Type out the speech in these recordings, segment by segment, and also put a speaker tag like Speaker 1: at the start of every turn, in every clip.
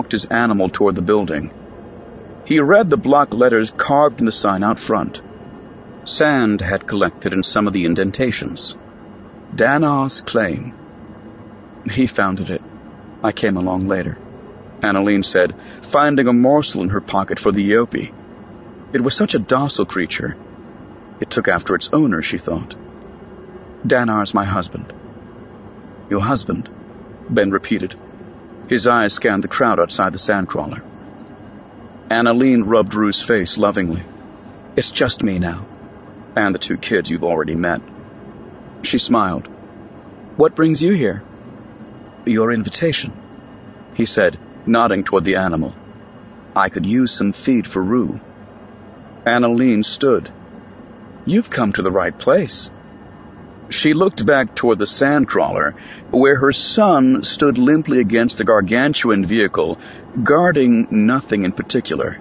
Speaker 1: walked his animal toward the building. He read the block letters carved in the sign out front. Sand had collected in some of the indentations. Danar's claim. He founded it. I came along later, Annalene said, finding a morsel in her pocket for the Eope. It was such a docile creature. It took after its owner, she thought. Danar's my husband. Your husband? Ben repeated. His eyes scanned the crowd outside the sandcrawler. Annalene rubbed Rue's face lovingly. It's just me now, and the 2 kids you've already met. She smiled. What brings you here? Your invitation, he said, nodding toward the animal. I could use some feed for Rue. Annalene stood. You've come to the right place. She looked back toward the sandcrawler, where her son stood limply against the gargantuan vehicle, guarding nothing in particular.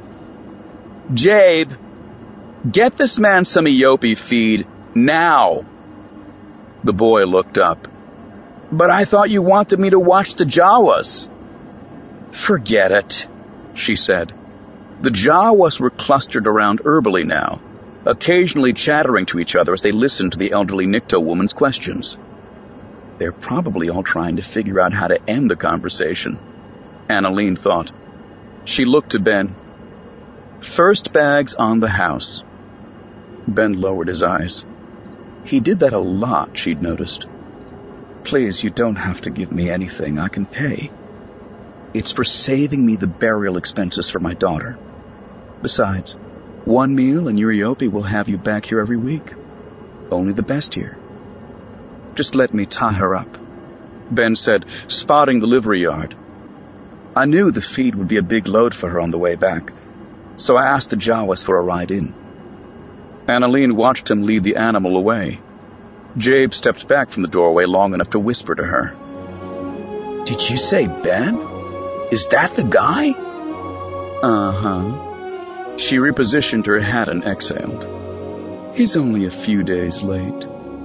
Speaker 1: Jabe, get this man some Eope feed, now. The boy looked up. But I thought you wanted me to watch the Jawas. Forget it, she said. The Jawas were clustered around Erbily now, occasionally chattering to each other as they listened to the elderly Nikto woman's questions. They're probably all trying to figure out how to end the conversation, Annalene thought. She looked to Ben. First bags on the house. Ben lowered his eyes. He did that a lot, she'd noticed. Please, you don't have to give me anything. I can pay. It's for saving me the burial expenses for my daughter. Besides, 1 meal and your Eope will have you back here every week. Only the best here. Just let me tie her up, Ben said, spotting the livery yard. I knew the feed would be a big load for her on the way back, so I asked the Jawas for a ride in. Annalene watched him lead the animal away. Jabe stepped back from the doorway long enough to whisper to her. Did you say Ben? Is that the guy? Uh-huh. She repositioned her hat and exhaled. He's only a few days late.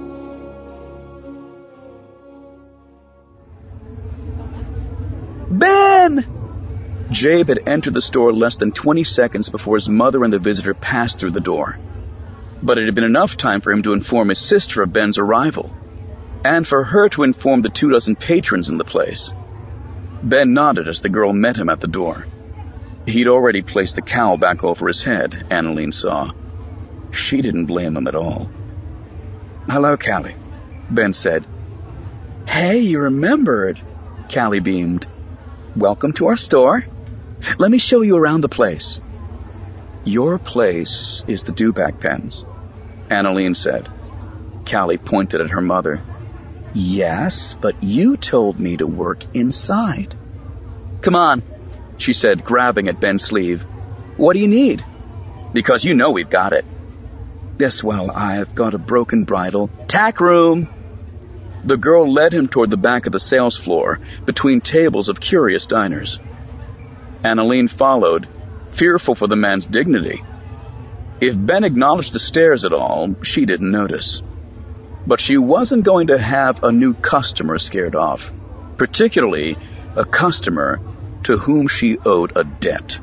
Speaker 1: Ben! Jabe had entered the store less than 20 seconds before his mother and the visitor passed through the door. But it had been enough time for him to inform his sister of Ben's arrival, and for her to inform the 24 patrons in the place. Ben nodded as the girl met him at the door. He'd already placed the cowl back over his head, Annalene saw. She didn't blame him at all. Hello, Callie, Ben said. Hey, you remembered, Callie beamed. Welcome to our store. Let me show you around the place. Your place is the Dewback Pens, Annalene said. Callie pointed at her mother. Yes, but you told me to work inside. Come on, she said, grabbing at Ben's sleeve. What do you need? Because you know we've got it. Yes, well, I've got a broken bridle. Tack room! The girl led him toward the back of the sales floor, between tables of curious diners. Annalene followed, fearful for the man's dignity. If Ben acknowledged the stares at all, she didn't notice. But she wasn't going to have a new customer scared off, particularly a customer to whom she owed a debt.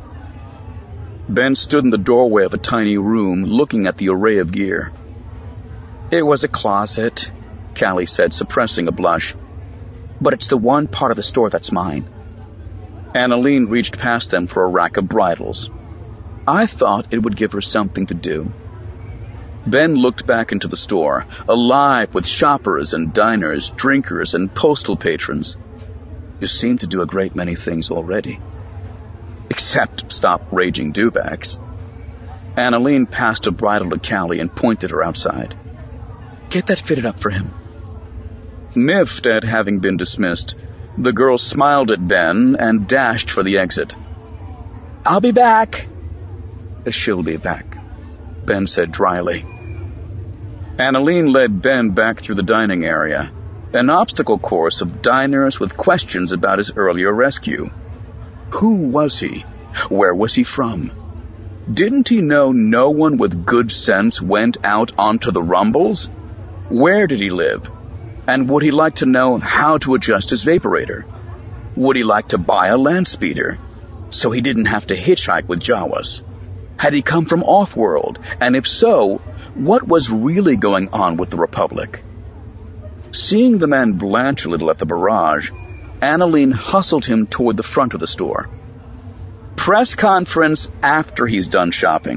Speaker 1: Ben stood in the doorway of a tiny room, looking at the array of gear. It was a closet, Callie said, suppressing a blush. But it's the one part of the store that's mine. Annalene reached past them for a rack of bridles. I thought it would give her something to do. Ben looked back into the store, alive with shoppers and diners, drinkers and postal patrons. You seem to do a great many things already. Except stop raging dewbacks. Annalene passed a bridle to Callie and pointed her outside. Get that fitted up for him. Miffed at having been dismissed, the girl smiled at Ben and dashed for the exit. I'll be back. She'll be back, Ben said dryly. Annalene led Ben back through the dining area, an obstacle course of diners with questions about his earlier rescue. Who was he? Where was he from? Didn't he know no one with good sense went out onto the rumbles? Where did he live? And would he like to know how to adjust his vaporator? Would he like to buy a land speeder? So he didn't have to hitchhike with Jawas. Had he come from off-world? And if so, what was really going on with the Republic? Seeing the man blanch a little at the barrage, Annalene hustled him toward the front of the store. Press conference after he's done shopping.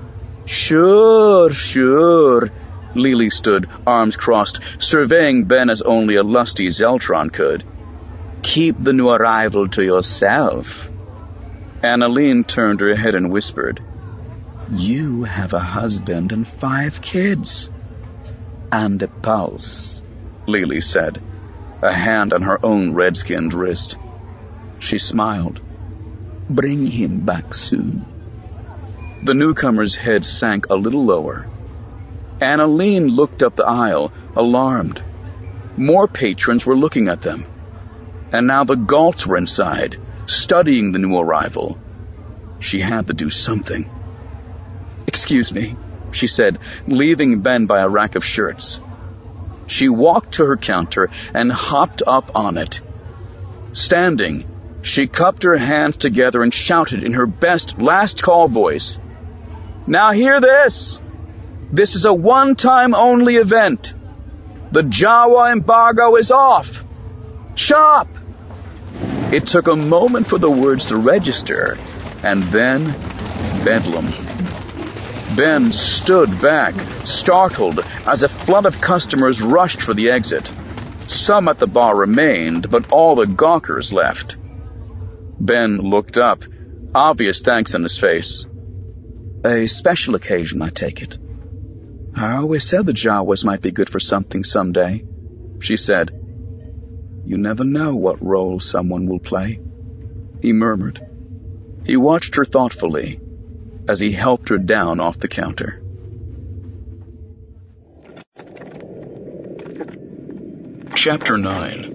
Speaker 1: Sure. Lily stood, arms crossed, surveying Ben as only a lusty Zeltron could. Keep the new arrival to yourself. Annalene turned her head and whispered, You have a husband and 5 kids. And a pulse, Lily said, a hand on her own red-skinned wrist. She smiled. Bring him back soon. The newcomer's head sank a little lower. Annalene looked up the aisle, alarmed. More patrons were looking at them. And now the Galts were inside, studying the new arrival. She had to do something. Excuse me, she said, leaving Ben by a rack of shirts. She walked to her counter and hopped up on it. Standing, she cupped her hands together and shouted in her best last-call voice, Now hear this! This is a one-time only event. The Jawa embargo is off. Shop! It took a moment for the words to register, and then bedlam. Ben stood back, startled, as a flood of customers rushed for the exit. Some at the bar remained, but all the gawkers left. Ben looked up, obvious thanks on his face. A special occasion, I take it. I always said the Jawas might be good for something someday, she said. You never know what role someone will play, he murmured. He watched her thoughtfully as he helped her down off the counter. Chapter 9.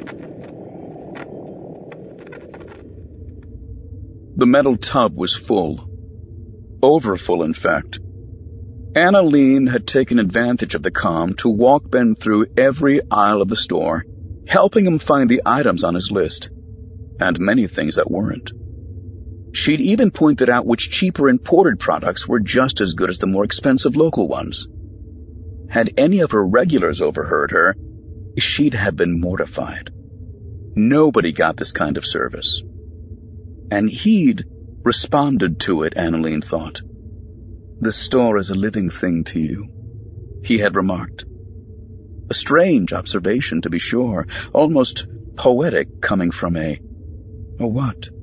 Speaker 1: The metal tub was full. Overfull, in fact. Annalene had taken advantage of the calm to walk Ben through every aisle of the store, helping him find the items on his list, and many things that weren't. She'd even pointed out which cheaper imported products were just as good as the more expensive local ones. Had any of her regulars overheard her, she'd have been mortified. Nobody got this kind of service. And he'd responded to it, Annalene thought. The store is a living thing to you, he had remarked. A strange observation, to be sure, almost poetic coming from a what?